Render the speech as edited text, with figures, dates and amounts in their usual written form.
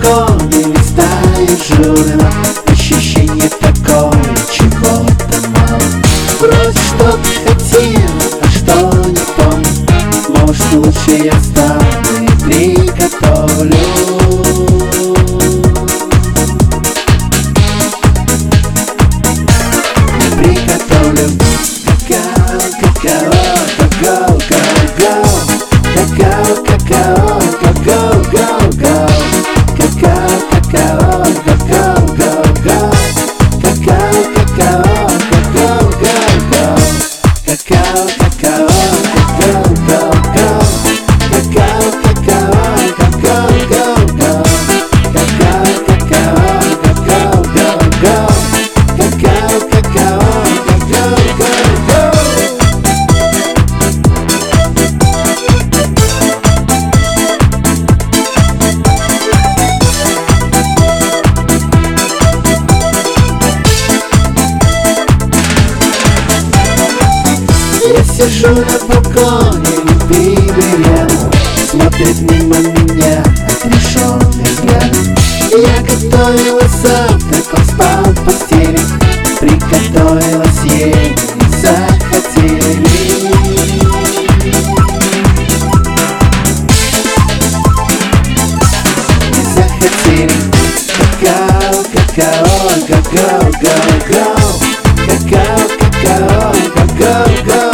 балконе листаю журнал. Ощущение такое, чего-то мало. Вроде что-то хотела, а что не помню. Может, лучше я встану и приготовлю. Какао, какао, какао, какао, какао, какао, какао, какао, какао, какао, какао, какао, какао, какао, какао, какао, какао, какао. Я сижу на балконе, любимый рядом, смотрит мимо меня отрешенный взгляд. Я готовила завтрак, он спал в постели, приготовилась ей, не захотели. Не захотели. Какао, какао, какао, какао, какао, какао, какао, какао.